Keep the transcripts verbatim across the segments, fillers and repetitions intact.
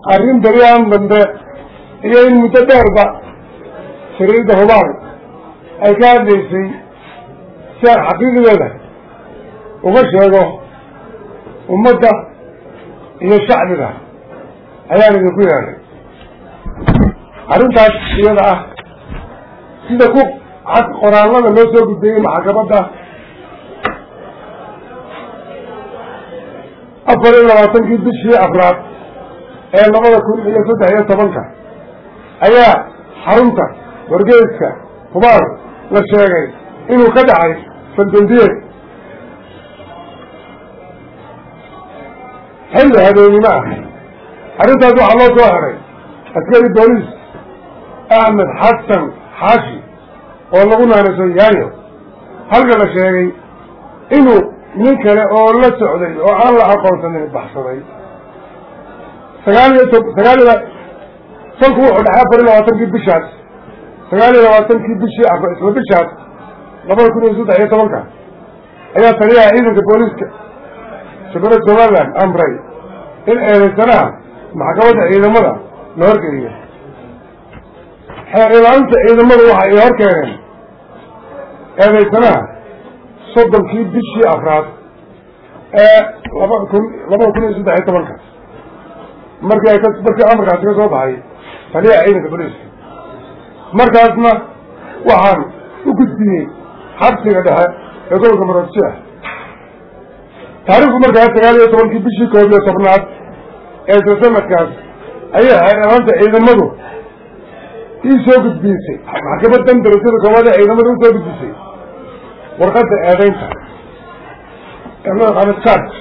arrin dariyaan dambe iyo in muddo dheerba shariirda hubaal ay ka hadlaysay si aan xaqiiqdeeda uga sheego ummadda iyo shacbiga ayaan idinku yeedhay arrintaas iyada ah sida ku cad qoraallada loo soo gudbeeyey maxkamadda afar iyo labaatankii bishii afraad ee labada kun iyo saddex iyo tobanka ayaa xarunta wargeyska hubaal la sheegay inuu ka dhacay faldambiyeed xilli habeenimo ah arrintaas waxaa loo soo heray askari booliis axmed xasan xaashi oo lagu naanayso yaayo halka la sheegay inuu nin kale oo la socday oo aan la aqoonsanin baxsaday sagaal iyo to sagaal iyo salku wuxuu dhexay afar iyo labaatankii bishaas sagaal iyo labaatankii bishii afar isla bishaas labada kun iyo saddex iyo tobanka ayaa taliyaha ciidanka booliiska shabeelada somaliland amray in eedaysanaha maxkamadda ciidamada la horgeliyo xeer ilaalinta ciidamada waxa ay hor keeneen eedaysanaha soddonkii bishii afraad ee laba kun labada kun iyo saddex iyo tobanka markii ay ka markii amarkaasi ka soo baxay taliyaha ciidanka booliiska markaasna waxaan u gudbiyey xabsiga dhexe ee gobolka maroodjeex taariikhdu markaas sagaal iyo tobankii bishii koob iyo tobnaad ee isla sanadkaas ayay xeer ilaalinta ciidamadu ii soo gudbisay maxkamadan darajada koowaad ee ciidamada u soo gudbisay warqadda eedaynta ee loo yaqaano charge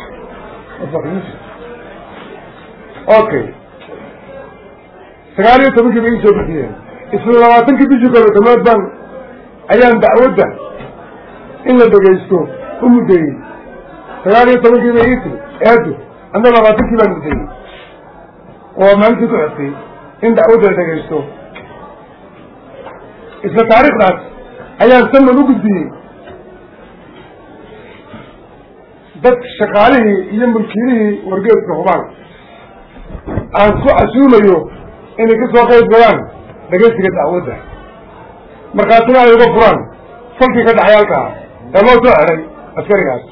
okay sagaal iyo tobankii bay ii soo gudbiyeen isla labaatankii bishii koob iyo tobnaad baan ayaan dacwadda in la dhegaysto u muddeeyey sagaal iyo tobankii bay ii tiri eedu anna labaatankii baan muddeeyey oo maalintii ku xigtay in dacwadda la dhegaysto isla taariikhdaas ayaan sanad u gudbiyey dad shaqaalihii iyo mulkiilihii wargeeska hubaal aan ku casuumayo inay ka soo qayb galaan dhegaysiga dacwadda markaasina ay uga furaan falkii ka dhacay halkaa ee loo soo xeray askarigaas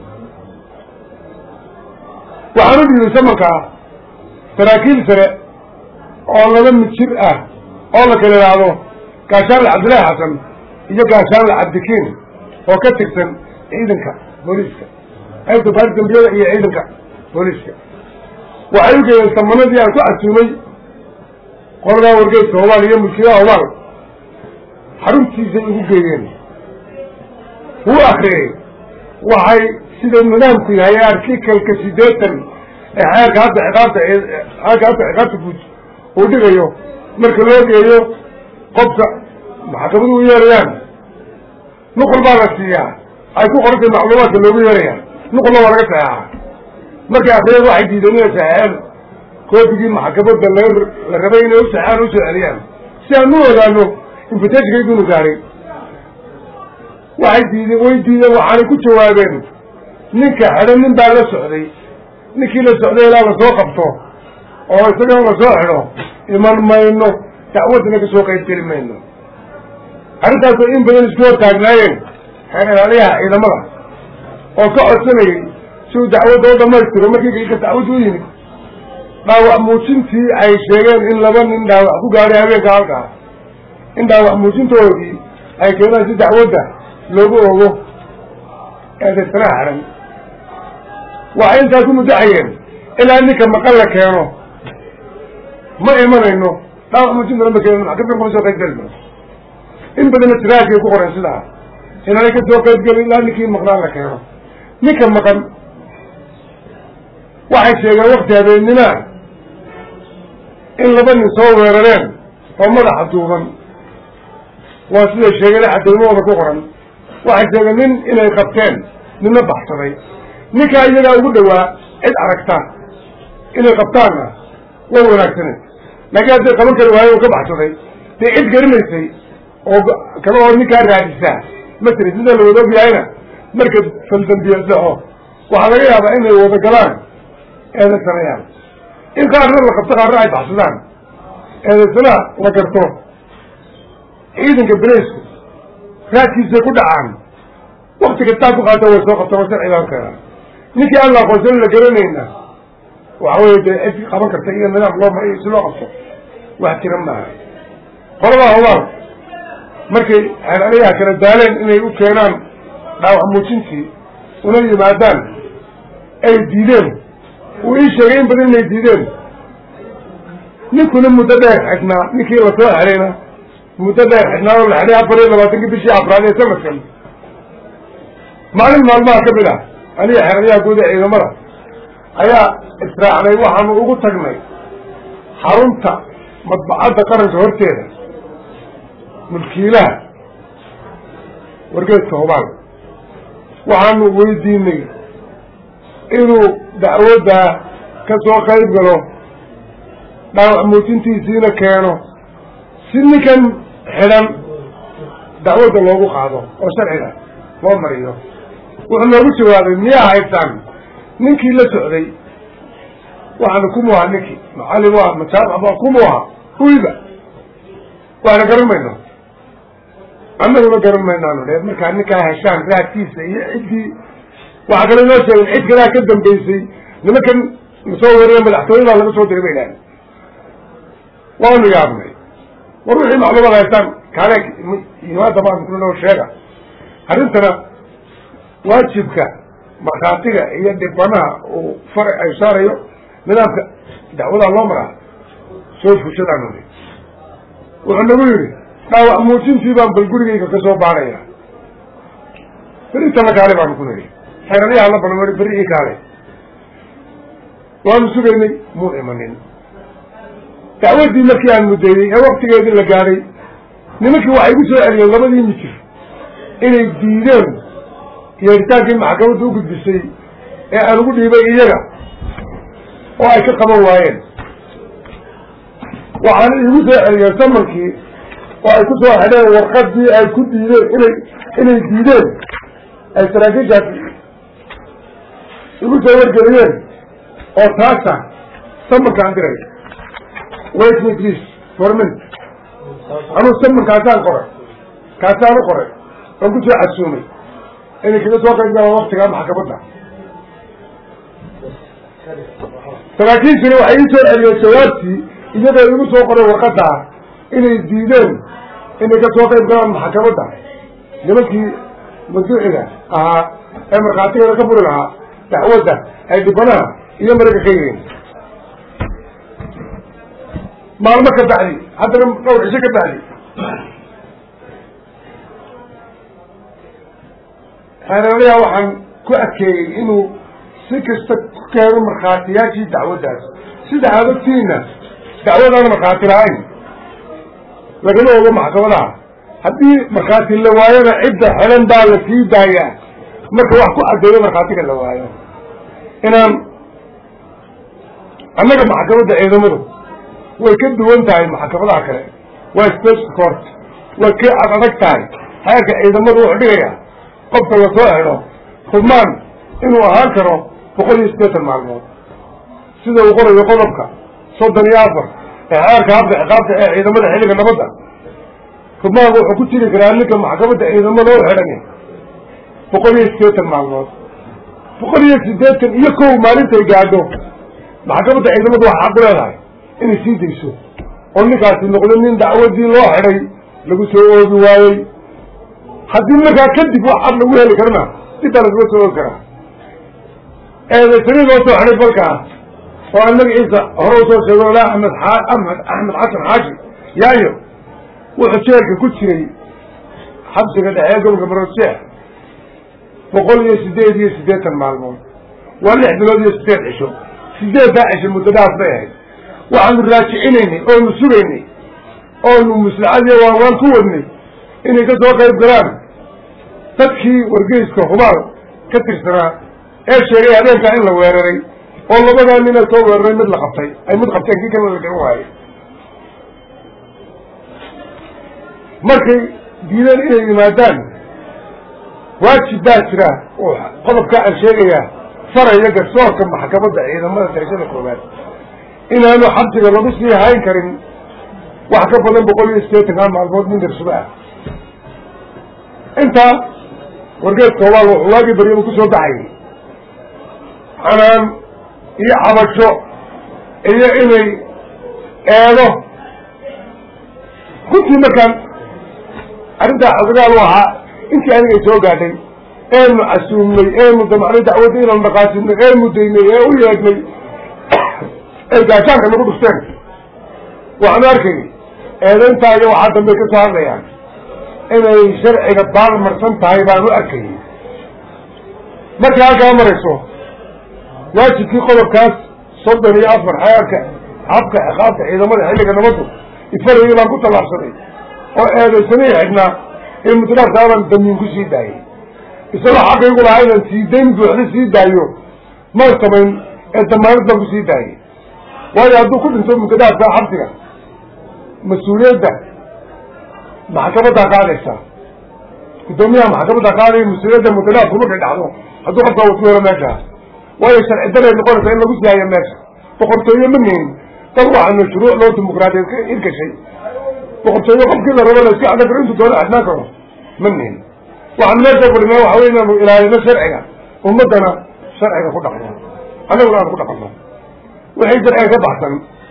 waxaan u dhiibay samankaa saraakiil sare oo laba mid jir ah oo la kala idhaahdo gaashaanle cabdillaahi xasan iyo gaashaanle cabdikiin oo ka tigsan ciidanka booliiska qaybta baari dambiyada iyo ciidanka booliiska waxay u geeyeen samanadii aan ku casuumay qoladaa wargeyska hubaal iyo mulkiilaha hubaal xaruntiisay ugu geeyeen wuu akriyey waxay sida nidaamku yahay artikalka sideetan ee xeerka hadda ciqaabta xeerka hadda ciqaabta guud uu dhigayo marka loo geeyo qofka maxkamadu u yeerayaan nuqul baa la siiyaa ay ku qorantay macluumaadka loogu yeerayaan nuqulna waa laga saxeexaa markay akriyeen waxay diideen inay saxeexeen koobigii maxkamadda la la rabay inay u saxeexaan usoo celiyaan si aan u ogaano invitationkaydunu gaaray waxay diideen way diideen waxaanay ku jawaabeen ninka xidhan nin baa la socday ninkii la socday ilaa lasoo qabto oo isagana lasoo xidho iman mayno dacwaddana kasoo qayb geli mayno arrintaasoo in badan isku hor taagnaayeen xeer ilaaliyaha ciidamada oo ka codsanayay si uu dacwadda u dhamaystiro markii ka dacwadda u yimid dhaawac muujintii ay sheegeen in laba nin dhaawac ku gaadhay habeenka halkaa in dhaawac muujintoodii ay keenaan si dacwadda loogu ogo eedaysanaha xidhan waxay intaas ku muddacayeen ilaa ninka maqan la keeno ma imanayno dhaawac muujinta lama keeno maxkamadda kuma soo qayb gelino in badana siraajkay ku qoreen sidaa inaanay ka soo qayb gelin ilaa ninkii maqnaan la keeno ninka maqan waxay sheegeen wakti habeennima in laba nin soo weerareen oo madaxa duuban waa siday sheegeen xadaymahooda ku qoran waxay sheegeen nin inay qabteen ninna baxsaday ninkaa iyagaa ugu dhawaa cid aragta inay qabtaanna way wanaagsaneed laakiin hadday qaban kari waayo u ka baxsaday dee cid garinaysay oo kale oo ninkaa raadisaa ma tiri sida la wada og yahayna marka faldambiye dhaco waxaa laga yaabaa inay wada galaan eedaysanayaal إن كان رأي لقبتها الرأي تحصلان هذا السنة لقرته إذن كبريسكو راكي سيكون عام وقت كتابه قاته وسوق التوسع إلى كذا نكي الله قصر لقرنينا وعويد أجي قبل كرتين من الله مريء سلوك الصف واحترام معه قربا الله مركي عن عليها كانت دالين إنه يقول كينام ناو عموشنتي ونجي بعدان أي ديدين وإيش شغين بدين لي ديدين نكون متدايق حكنا نكي وطوع علينا متدايق حكنا والله عليها فريضة ما تنقي بشي عفرانية تمثل معلم المعلومة كبيرة عليها حرية قودة إذا مرة أيها إسراعنا يوحن وقود تقني حرمتا مطبعات قرن شهورتين ملكيلها ورقيت صهبان وحن ويديني إنه دعوة دا كسوا قريب قالوا دعوة موتينتي سينا كانوا سيني كان حرام دعوة الله قاعدة وشرعنا ما مريض وحنا وش هذا النية عيبتان ننكي لا سعودي وحنا كموها نكي معالي واحد متابع أبا كموها ويبا وحنا قرم منه أما هو قرم منه لأن مكان نكا هشام راك كيسة يعدي وحنا نوشي العيد كذا كدم بيسي لما كان مصور يوم الاحتوين ولا مصور تربيلان وانو يابني وروحي معلومة غيرتان كانك يواد طبعا كنا له الشيء هرنتنا واجبك مخاطئة هي دبناها وفرع إشارة ننافق دعوة الله مرة سوف وشد عنه وعندما يقولي قاوة موتين في باب بالقرية كسوه باريها فريد لك عليه بعض كنوري حيرانيها الله بنوري فريد عليه وهم سبيني مو إيمانين دعوة دي مكي عن مديري وقت قيد اللي قاري نمكي وحي بسوء عليه الله بدي مكي إلي الديدان يرتاكي محكمة وقت بسي أنا أقول يبقى إيجا وهي كقبا واين وعن يوسع يسمركي وهي كسوة حدا ورقات دي أي كنت ديدان إلي إلي الديدان أي سراجيجات يقول سوار جريان أو تاسع سمرك عند رأي wait me please for a minute أنا سمر كاسان قرأ كاسان قرأ فقلت له أسومي إني كده توقع إذا وقت كان محكمتنا فلكن سنو عيسى اليسواتي إذا ده يقول توقع وقتها إني الديدان إني كده توقع إذا كان محكمتنا لمكي مدوع إذا آه أمر قاتل ركبر لها دعوة ده هاي دبناها إذا مرق خيرين معلومة كبعلي حتى لما قول عشاء كبعلي أنا ليها وحن كأكي إنه سكستك كانوا مرخاتياتي دعوة داس سيدة هذا فينا دعوة أنا مرخاتي العين لكن هو محكمة لها حدي مرخاتي اللواية عدة حلن دالة في داية مركا وحكو أدري مرخاتي اللواية إنا أنك محكمة دعية ذمره ويكد وانتهي المحكمة الآخرة ويسبيس كورت وكي أغلقتهي هكا إذا مروح بيها قبط وصائره خضمان إنه أهاكره فقل يسبيت المعلومات سيدا وقرر يقولبك صدن يافر إعارك عبد عقابت إذا مدى حيلك النبضة خضمان وحكوت لك لأنك المحكمة إذا مروح حلني فقل يسبيت المعلومات فقل يسبيت يكو مالنت يقعدوا محكمة إذا مدى حق لها إني سيديسو قلني كاسي نقول إن دعوة دي الله حري لقو سوء بواي حدين لك كدب وحر لقوها لكرنا تتا لقو سوء كرنا إذا سنين وطو حري فالكا وقال لك إيسا هروسو سيقول لا أحمد أحمد أحمد حسن حاجي يايو وحشيرك كتشري حبسك دعيه قبل قبل الشيخ فقل لي سيديت يا سيديت المعلومات وقال لي احدلو دي سيديت عشو سيديت داعش المتداف بيه وعن الراجعيني أو المسوريني أو المسلعاني وعوان كورني إني كسوا قيب قرام تدخي ورقيسك وخبار كتر سنة إيش شريع عليك إلا ويرري والله بدا من التوب ويرري مثل خبطي أي مثل خبطي كي كانوا لكنوا هاي مركي دينان إلي إمادان واجب باشرة قضب كأل شريع فرع يقر صوركم محكمة إذا ما ترجل الكوبات inaanu xabsiga lagu sii hayn karin wax ka badan boqol iyo sideetankaa maalmood nin darsuba ah intaa wargeedka obaal wuxuu waagii baryaba kusoo baxayay xanaan iyo cabasho iyo inay eedo runtii markaan arrintaa xogagaal u ahaa intii anigay soo gaadhay eenu casuumnay eenu damacnay dacwadda inaanu dhaqaasinay ee mudaynay ee u yeedhnay ay gaashaanka nagu dhufteen waxaanu arkay eedayntaa iyo waxaa dambe ka soo hadlayaan inay sharciga baalmarsan tahay baanu arkayay markay halkaa marayso waajibkii qodobkaas soddon iyo afar xeerka habka ciqaabta ciidamada xilliga nabaddu ifarayay baan ku tallaabsaday oo eedaysanay xidhnaa in mutlaabkaaban damiin ku sii daayay isagoo xaqaygu lahaa inaan sii dayn buuxda sii daayo maan samayn ee damaanad baan ku sii daayay waayo hadduu ku dhinto mutadaafka xabsiga mas-uuliyadda maxkamaddaa qaadaysaa guddoomiyaha maxkamaddaa qaadaya mas-uuliyadda mutadaafku markay dhacdo hadduu qofkaa watu helo meesha waayo sharci daray noqonaysa in lagu sii haayo meesha boqortooyo ma nihin dal waxaanu shuruuc loo dimuqraadiyeed ka irgashay boqortooyo qofkii la rabo la iska adagaro intuu doona xidhnaan karo ma nihin waxaan meesha fadhinaa waxa wey inaanu ilaalino sharciga ummaddana sharciga ku dhaqno annaguna aanu ku dhaqano wixii sharciga ka baxsan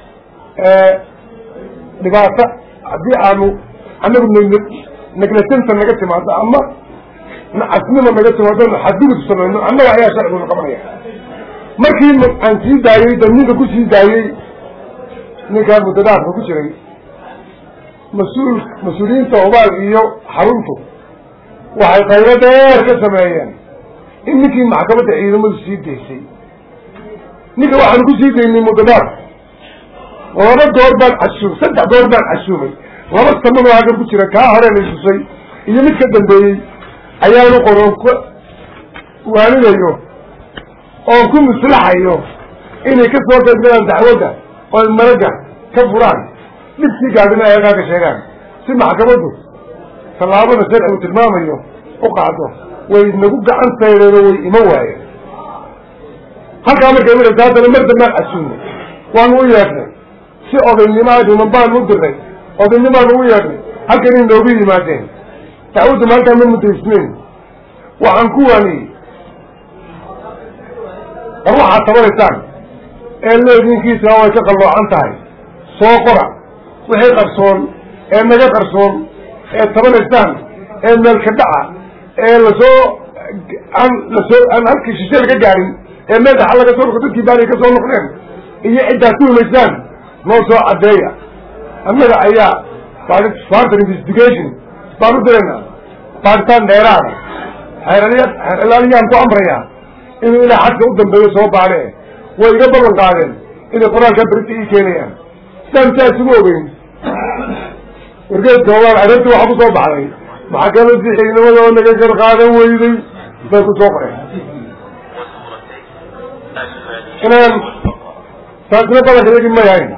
dhibaato haddii aanu anagu n neglatinta naga timaado ama nacasnima naga timaado xadgudub samayno annaga ayaa sharciguna qabanaya markii aan sii daayey damiinka ku sii daayey ninkaan muddadaafka ku jiray mas-uul mas-uuliyiinta obaal iyo xaruntu waxay qaylo dheer ka sameeyeen in ninkii maxkamadda ciidamadu sii daysay ninka waxaanu ku sii daynay muddadaaf laba goor baan casuum saddex goor baan casuumay laba samado hagan ku jira kaa hore la isusay iyo mid ka dambeeyey ayaanu qoron ku waaninayo oon ku muslaxayo inay ka soo qaybgalaan dacwadda oo maraga ka furaan dhibkii gaadina ayagaa ka sheegaan si maxkamaddu tallaabada sharcigu tilmaamayo u qaado way nagu gacan sayreen oo way ima waayeen halkaa markay maraysa haddana mar dambaan casuumnay waanu u yeedhnay si odaynimo dhiman baanu u dirnay odaynnimaanu u yeedhnay halkan in noogu yimaadeen dacwaddu maalintaa ma mutaysnayn waxaan ku waaniyey war waxaad tabanaysaan ee leedinkiisa way ka qalloocan tahay soo qora wixii qarsoon ee naga qarsoon ee tabanaysaan ee meelka dhaca ee lasoo aan lasoo aan halkii shishe laga gaarin ee meel dhaxa laga soo noqo dadkii baanay ka soo noqdeen iyo ciddaad ku humaysaan noo soo caddeeya annaga ayaa farter investigation baan u diraynaa baaritaan dheeraada xeeraliya xeeralaaliyaan ku amrayaa inuu ilaa xadka u dambeeyo soo baale way iga ballan qaadeen inay qoraalkaa berita ii keenayaan sidaan saa isugu ogeyn wargeedka obaal arrintii waxa ku soo baxday maxkamadii ciidamada oo naga gar qaadan weyday bay ku soo qoreen inaan taasina badanka iyagii ma yahayn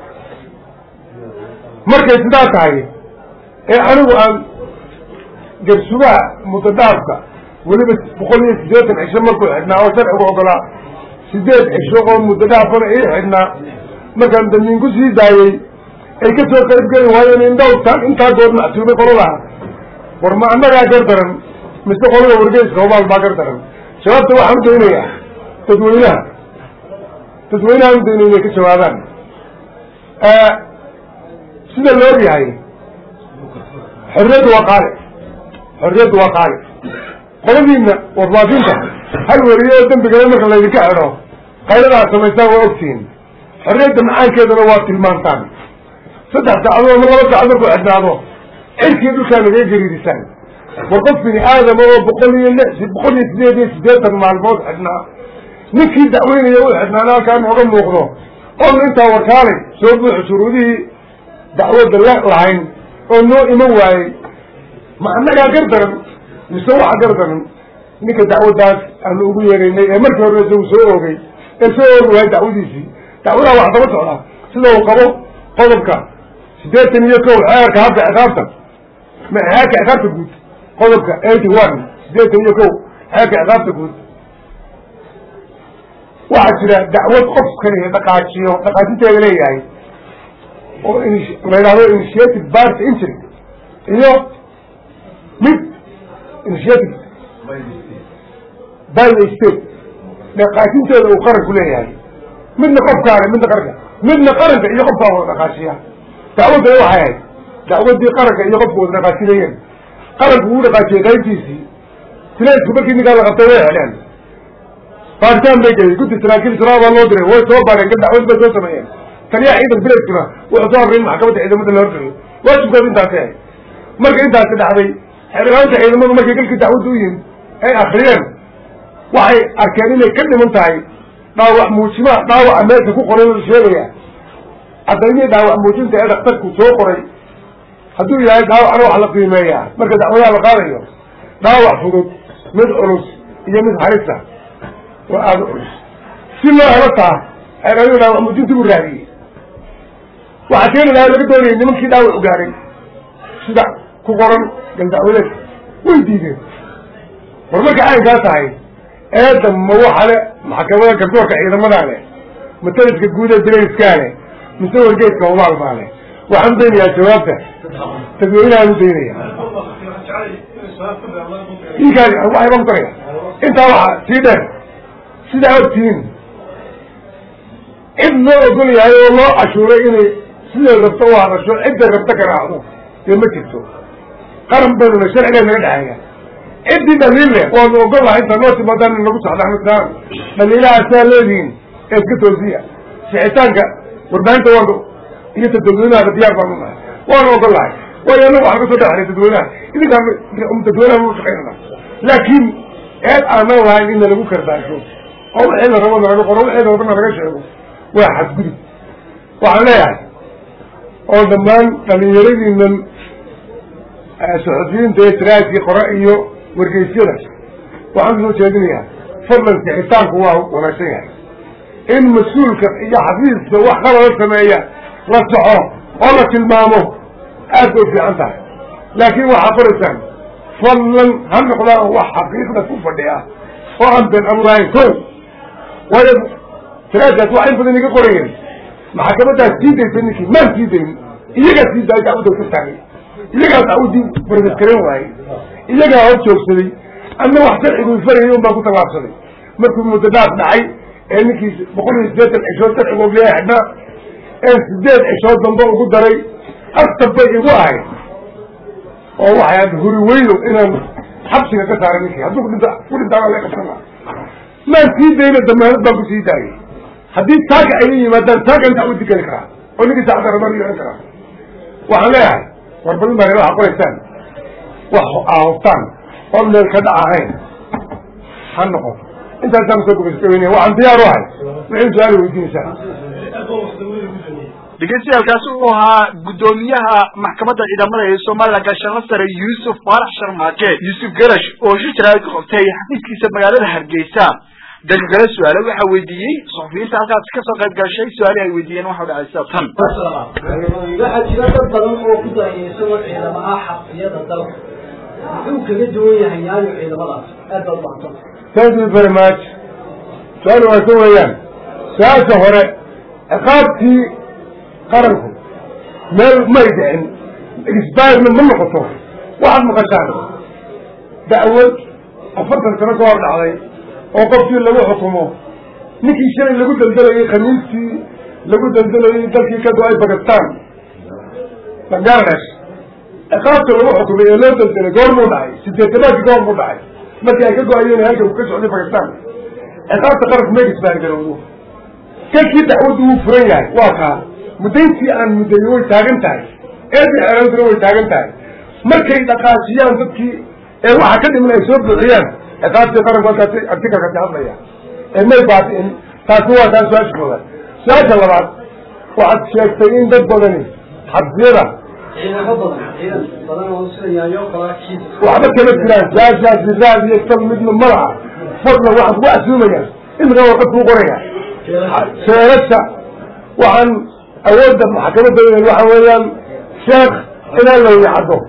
markay sidaa tahay ee anigu aan garsugaha muddadaafka weliba boqol iyo siddeetan cisho markuu xidhnaa oo sharcigu ogolaa sideed cisho oo muddadaafana ii xidhnaa markaan damiin ku sii daayey ay ka soo qayb geli waayeen indhowtaan intaa good macsuumay qoladaha war ma annagaa gar daran mise qolada wargeyska obaal baa gar daran jawaabta waxaan u daynayaa dadweynaha dadweynaha u daynay inay ka jawaabaan sida la og yahay xorriyaddu waa qaali xorriyaddu waa qaali qoladiina warfaafinta hal weriye oo dembigale marka laydinka xidho qayladaad samaystaan waa ogtihiin xorriyadda macaankeedana waa tilmaantaan saddex saacadood ama laba saacad markuu xidhnaado cirkii dhulkaa nagaga gariirisaan war qof bini aadama oo boqol iyo lix boqol iyo sideed iyo siddeetan maalmood xidhnaa ninkii dacweynaya u xidhnaana halkaa nooga muuqdo oonu intaa warkaalay soo buuxo shuruudihii dacwadda la lahayn oo noo iman waayey ma annagaa gar daran mise waxa gar daran ninka dacwaddaas aanu ugu yeeraynay ee markii hore isagu soo oogay ee soo oogi waayay dacwadiisii dacwadaha wax daba socdaa sida uu qabo qodobka siddeetan iyo kow xeerka habka ciqaabta ma xeerka ciqaabta guud qodobka eighty one siddeetan iyo kow xeerka ciqaabta guud وعشرة دعوة قف كريه دقاتشيو دقاتشي تغلي يعني وغير هذا initiative بارت انتري إيوه مد initiative باي الستيت دقاتشي تغلي وقرر كلها يعني من قف كاره من قرر من قرر إيه قف كاره دقاتشيها دعوة ده واحد دعوة دي قرر إيه قف كاره دقاتشيين قرر هو دقاتشي غير جيسي تلاقي كبرك إني قال غطيه إعلان فارتان بيجي قلت سراكيل سراب الله دري هو صوب على كده عاوز بس سمعين كان يا عيد البلد كنا وعطار رين محكمة عيد مثل الأردن واش بقى أنت عساه ما كنت عساه حبي حنا أنت عيد ما ما كيقول كده عاوز وين أي أخيرا وعي أركانين كل من تاعي دعوة موسمة دعوة أمريكا كو قريب الشيء أدري دعوة موسمة هذا اختك وسوق قريب هدول يا دعوة أروح على قيمة مركز دعوة على قارئ دعوة فضول مد أرز هي مد حارسة وهذا أرز سلا هرطة أنا أقول دعوة موسمة تبرهي وعشان لا يقدرون إن ممكن دعوة أجاري سدا كقرن جنب أولاد ويديه ورمك عين قاطعي هذا موحلة محكمة كبتوع كعيدا ما عليه متلت كجودة دريس كانه مسوي الجيش كومال عليه وعندنا يا شباب تقولين أنا مدينية إيه قال الله يبارك طريقة أنت واحد سيدا سيدا أوتين إبن أقول يا الله أشوري إني سيدا ربطوا على شو إبدا ربطك رعاه يوم تكتو قرن بدون الشرع لا نرجع ادي دليل وانا اقول لها انت نوتي ما دام نقص على احمد نار دليل اسالين اسكتوا زيا شيطانك وربانت وانو هي تدولنا على ديار بابنا وانا اقول لها ويا نو واحد كده على تدولنا اللي كان ام تدولنا مو خيرنا لكن ايه انا وهاي ان لو كرداشو او ايه ربنا لو قروا ايه ربنا ما جاش واحد بدي وعليها او دمان كان يريد ان السعوديين تيتراجي قرائيو ورقيسينا وعنده جادنيا فضلا سعيطانك هو ونشيها إن مسؤولك إيا حفيظ سواء خلال السماية رسعه والله كلمامه أدو في عنده لكن هو حفرسا فضلا هم نقضاه هو حقيقنا كفر لها وعند الأمرين كل ويب ثلاثة وعين فضلنك قرين محاكمتها سيدين سنكي ما سيدين إيجا سيدين تعودوا في الثاني iyagaa daawdii barbaskaran waayey iyagaa hor joogsaday anna wax sharcigu farayay un baan ku tallaabsaday markuu mudadaad dhacay ee ninkii boqol iyo siddeetan cishood sharcigu oglaya xidhnaa ee sideed cishood dambe ugu daray aftab bay igu ahayd oo waxay had huri weyno inaan xabsiga ka saaray ninkii hadduu kudhinta ku dhintaana la qabsan laha maan sii dayna damaanad baan ku sii daayay haddii taaga ayay yimaadaan taagan dacwadi geli karaa oo ninkii saacada ramaan yeelan karaa waxaan leeyahay warbadin baa waxa qoraysaan wax aawtaan oo meel ka dhacayn han noqon inta aan soo gubay waxaan diyaar u ahay wixii su'aal weydiinaysaa dhegeystayaal uu ahaa gudoomiyaha maxkamadda ciidamada ee Soomaaliya gaashaanle sare Yuusuf Faarax Sharmaake Yuusuf Garash oo shirka ka qabtay xafiiskiisa magaalada Hargeysa dadka su'aalo waxa weydiiyay saxafiyiinta halkaas ka soo qayb gashay su'aalo ay weydiiyeen waxa dhacay sabtan waxa jira dad badan oo ku daayaysan ciidamada xaqiyada dalka wuxuu kaga duwan yahay yaani ciidamadaas aad baa baahan thank you very much su'aal waa soo weeyaan saasa hore aqaabti qaranku meel ma yidin isbaad min noqoto waxaad maqashaan da'wad afartan sano ka hor dhacday oo qofkii lagu xukumo ninkii shalay lagu daldalayay khamiistii lagu daldalayay dalkii ka go-ay Pakistan Bangladesh ciqaabta lagu xukumay ee loo daldalay goormuu dhacay sideetanaadkii goormuu dhacay markii ay ka go-ayeen halka uu ka socday Pakistan ciqaabta qaranku ma isbaargarowdo kalkii dacwaddu wuu furan yahay waa kaa muddayntii aan muddayo way taagan tahay eedii xeeraantuna way taagan tahay markay dhaqaajiyaan dadkii ee waxa ka dhiman ay soo buuxiyaan ciqaabtii qaranku halkaasi artikalka ka hadlaya ee may baatiin taasi waa taa su-aashooda su-aasha labaad waxaad sheegtay in dad badani xabsiyada waxba kama jiraan su-aashaasi raad iyo sal midna malaha fadlan waxaan kugu asuumayaan imika warqad kuu qoraya sheegasha waxaan awoodda maxkamadda waxa weeyaan sheekh inaa la yacdo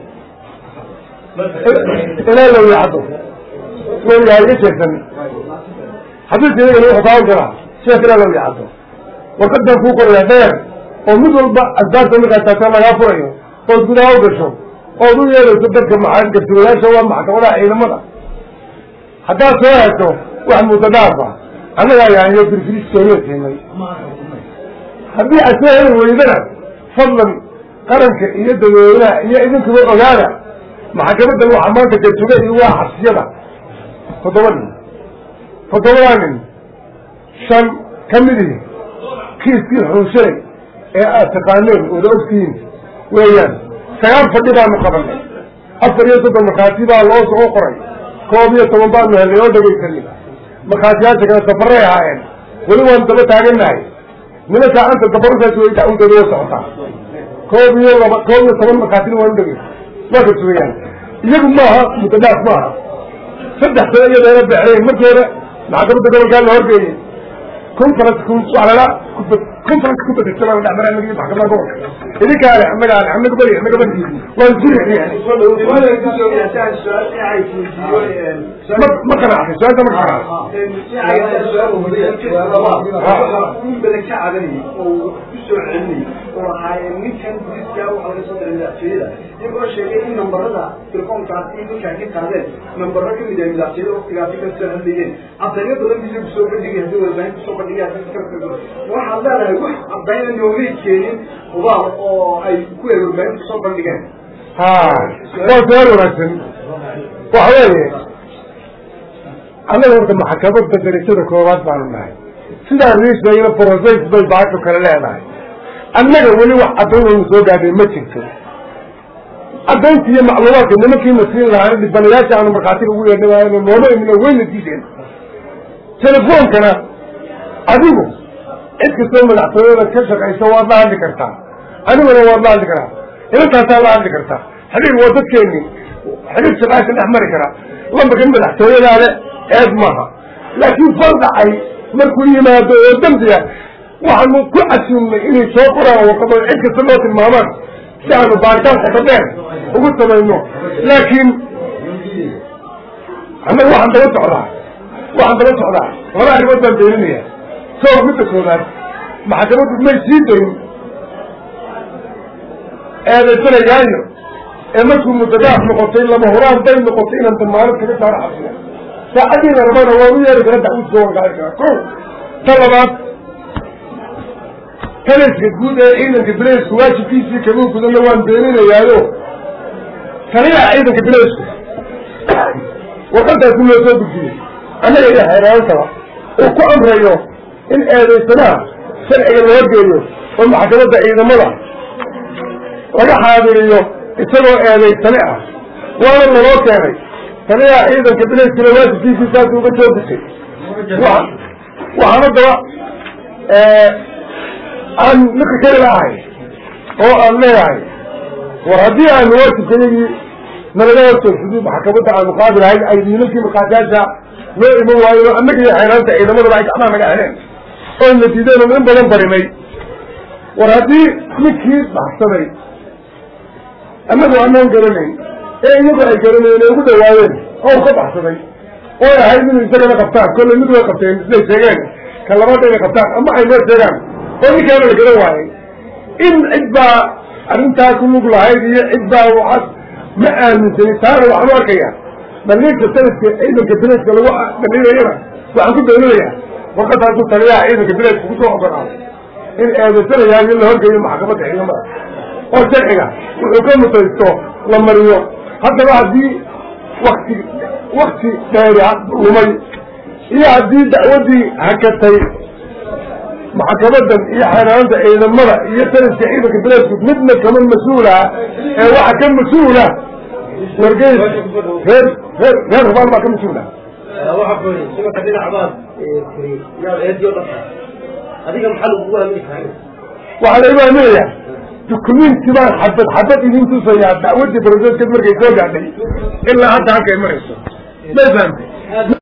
inaa la yacdo ويا يجسن حدث يجي له خطأ كذا sheekana loo yacdo warqadan kuu qoraya dheer oo mid walba asbaabta markaa taataan lagaa furayo ood gudaha u gasho ood u yeedayso dadka maxaa gartooyaasha waa maxkamadaha ciidamada haddaad soo hesho wax mutadaafa annagaa yaanyo birfilis sooriya siinay haddii aad soo heli weydana fadlan qaranka iyo dadweynaha iyo idinkuba ogaada maxkamadan waxaa maanta gartuga iyo waa xabsiyada toddoba nin toddobadaa nin shan ka midihi kiiskii xunshalay ee aad taqaaneen ooda ogtihiin weeyaan sagaal fadhi baanu qabanay afar iyo soddon markhaati baa loo soo qoray koob iyo toban baanu helnay oo dhegaysanay markhaatiyaasha kale safaray ahaayeen weli waan daba taagannahay nima saacanta dabarukaas way dacwadooda wa socotaa koob iyo laba koob iyo toban markhaatina waanu dhegaysa waa gartuwayaan iyagu maaha mutadaaf maaha saddex sano iyadeena baxrayn markii hore maxkamadda gobolkaa la horgeeyey conference waalala conference ku bedesana la dhexmaraa nagi maxkamada gobolka idinkaa le annaga ale annaga bari annaga bari waan isku riixiyaan ma qanacday su-aalta ma waxaad leedahay wax ardayna noomay keenin hubaal oo ay ku eegurbayn kusoo bandhigeen ha waa su-aal wanaagsan waxa weeye annaga horta maxkamadda darajada koowaad baanu nahay sidaa riisbayna process bay baasho kale leedahay annaga weli wax caddaynaynu soo gaadhay ma jirto caddaynta iyo macluumaadka nimankiina siin lahaana dhibanayaasha aanu markhaatiga ugu yeedhnay waayno nooma imina wayna diideen telefoonkana adigu cid kastoo madaxtooyada ka shaqaysa waad la hadli kartaa aniguna waad la hadli karaa inantaasaa la hadli kartaa xiriir waa dadkeeni xiriir shaqaasha dhex mari karaa lambarkan madaxtooyadaale eed maaha laakiin fal dhacay markuu yimaado oo dambiya waxaanu ku casuumnay inay soo qoraan warqado cid kasta loo tilmaamaan si aanu baaritaan xeto dheer ugu samayno laakiin annaga waxaan daba socdaa waxaan daba socdaa laba arrimood baan beeninaya soo midda koobaad maxkamaddu may sii dayn eedaysanayaayo ee markuu mutadaaf noqotay lama horaan bay noqotay inaan damaanad kaga saaro xabsiga saacadiina rabana waan u yeeri kara dacwad soo wargaari karaa ko ta labaad taliska guud ee ciidanka bileysku waajibkiisii kaga gudanna waan beeninayaayo taliyaha ciidanka bileysku warqadaasi loo soo gudbiyey annaga iyo xeeraantaba uu ku amrayo in eedaysanaha sharciga la horgeeyo oo maxkamadda ciidamada laga xaadiriyo isagoo eedaysane ah waana laloo keenay taliyaha ciidanka bilayskuna waajibkiisii saas uga soo gutay waxaan haddaba aan ninka keli lahay oo aan leeyahay war haddii aanu waajibkayagii nalaga hortoogsadii maxkamadda aanu qaadi lahayn ay nimankii markhaatiyaasha loo iman waayo annaga iyo xeeraanta ciidamadaba ay gacmaha naga xeleen oo na diideen oo in badan barinay war haddii ninkii baxsaday annagu anaan garanayn ee iyagu ay garanayeen ee ugu dhawaayeen oo ka baxsaday oo ay ahayd inay isagana qabtaan kollay mid way qabteen siday sheegeen ka labaad inay qabtaan ama ay noo sheegaan oo ninkaana la garan waayay in cid baa arrintaa ku lug lahayd iyo cid baa waxaas ma aaminsanin taana waxaan u arkaya daliilka sanadka ciidanka bileedka lagu daliilayana waxaan ku daliilayaa warqadaasu taliyaha ciidanka bileedka kusoo ogolaaday in eedaysanayaan in la horgeeyo maxkamadda ciidamada oo sharciga wuxuu ka mutaysto la mariyo haddaba haddii wakti wakti dheeri lumay iyo haddii dacwaddii hakatay maxkamadan iyo xeeraanta ciidamada iyo sanadka ciidanka bileedku midna kama mas-uulaha ee waxa ka mas-uula wargeys reer reer reer rabaan baa ka mas-uula waxaa la imaaminaya dukumenti baan xabad xabad idin tusayaa dacwaddii broseska markay soo gaadhay ilaa hadda halkay marayso may fahamtay